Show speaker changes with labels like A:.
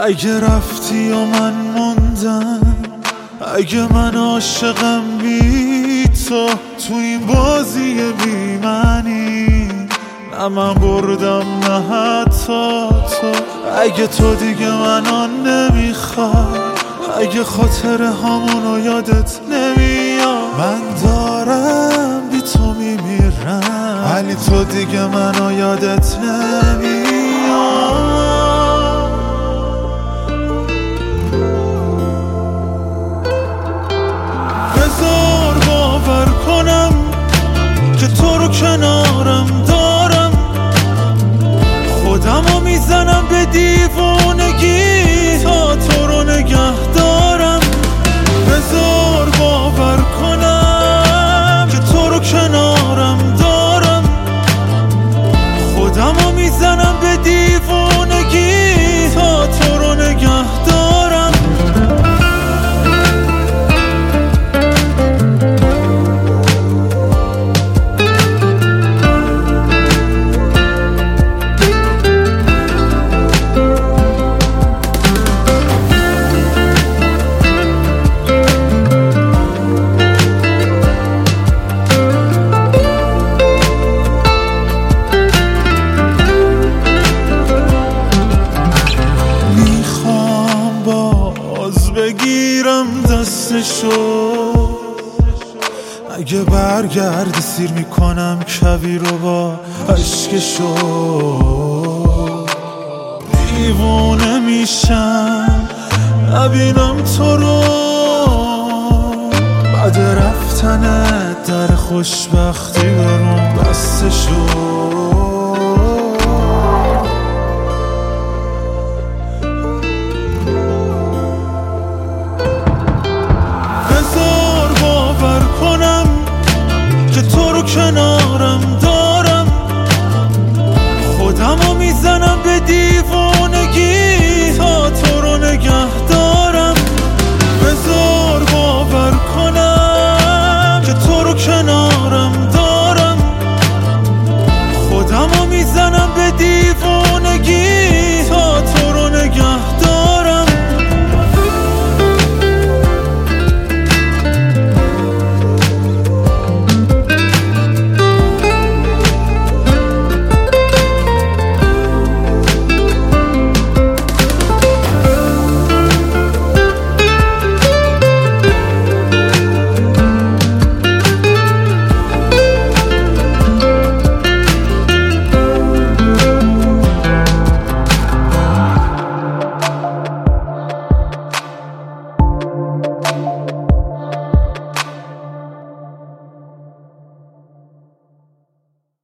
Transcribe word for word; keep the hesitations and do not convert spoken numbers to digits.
A: اگه رفتی و من موندم، اگه من عاشقم بی تو، تو این بازی بی معنی نه من بردم نه حتی تو. اگه تو دیگه منو نمیخوای، اگه خاطر همونو یادت نمیاد، من دارم بی تو میمیرم ولی تو دیگه منو یادت نمیاد. بذار باور کنم که تو رو کنارم دارم، خودمو میزنم به دیوونگی تا تو رو نگه دارم. بذار باور کنم که تو رو کنارم دارم، خودمو میزنم به دیوونگی تا تو رو نگه دارم. بگیرم دستشو، اگه برگردی سیر میکنم کویر رو با عشقشو. دیوونه میشم نبینم تو رو، بعد رفتنت در خوشبختی برون بستشو.